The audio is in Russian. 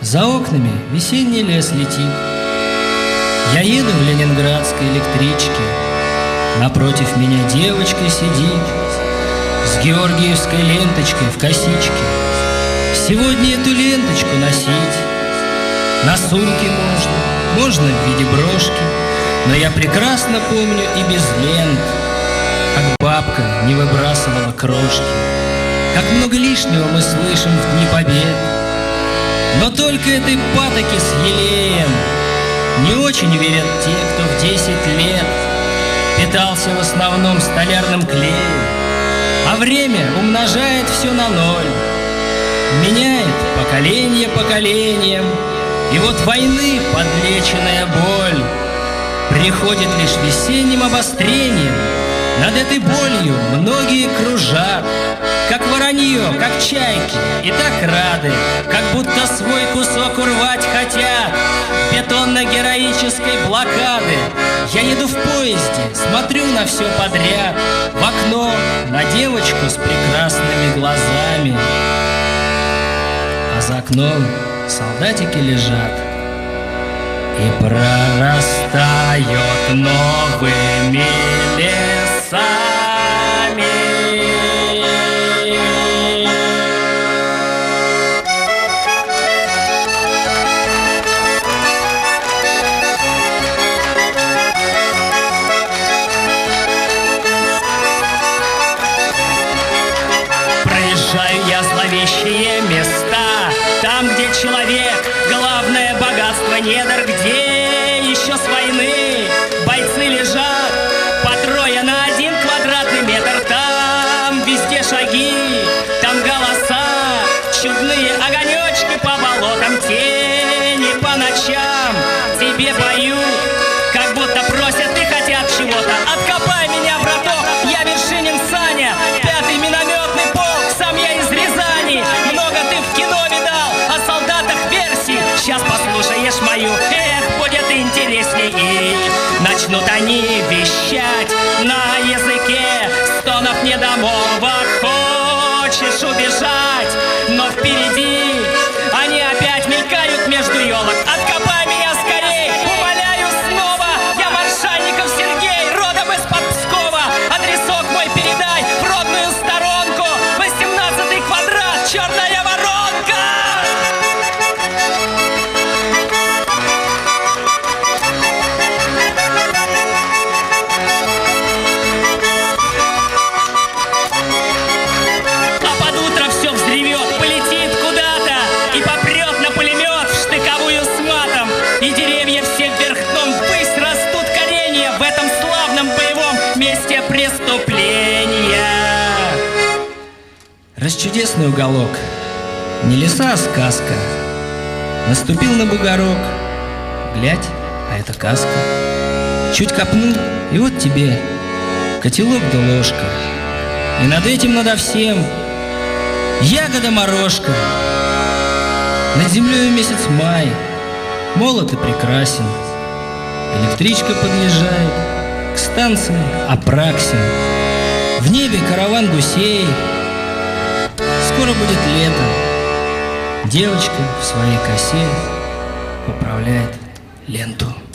За окнами весенний лес летит. Я еду в ленинградской электричке. Напротив меня девочка сидит с георгиевской ленточкой в косичке. Сегодня эту ленточку носить на сумке можно в виде брошки. Но я прекрасно помню и без лент, как бабка не выбрасывала крошки, как много лишнего мы слышим в дни побед. Но только этой патоки с елеем не очень верят те, кто в 10 лет питался в основном столярным клеем, а время умножает все на ноль, меняет поколение поколением, и вот войны подлеченная боль приходит лишь весенним обострением. Над этой болью многие кружат, как воронье, как чайки, и так рады, как будто свой кусок урвать хотят бетонно-героической блокады. Я еду в поезде, смотрю на все подряд, в окно на девочку с прекрасными глазами, а за окном солдатики лежат и прорастают новыми лесами. Проезжаю я зловещие места, там, где человек — главное богатство недр, где еще с войны бойцы лежат по трое на 1 квадратный метр. Там везде шаги, там голоса, чудные огонечки по болотам, тени по ночам тебе поют, как будто просят и хотят чего-то. Откопай меня, браток, я Вершинин Саня, 5-й минометный полк, сам я из Рязани. Много ты в кино видал о солдатах версий, сейчас послушаешь мою, будет интересней. И начнут они вещать на языке стонов недомолвок. Хочешь убежать, но впереди они опять мелькают между елок. Откопай меня скорей, умоляю снова, я Маршальников Сергей, родом из-под Пскова. Адресок мой передай в родную сторонку, 18-й квадрат, черная воронка. Расчудесный уголок, не леса, а сказка. Наступил на бугорок, глядь, а это каска. Чуть копнул, и вот тебе котелок да ложка. И над этим, надо всем ягода-морожка. Над землей месяц май, молод и прекрасен. Электричка подъезжает к станции Апраксин. В небе караван гусей. Скоро будет лето. Девочка в своей косе поправляет ленту.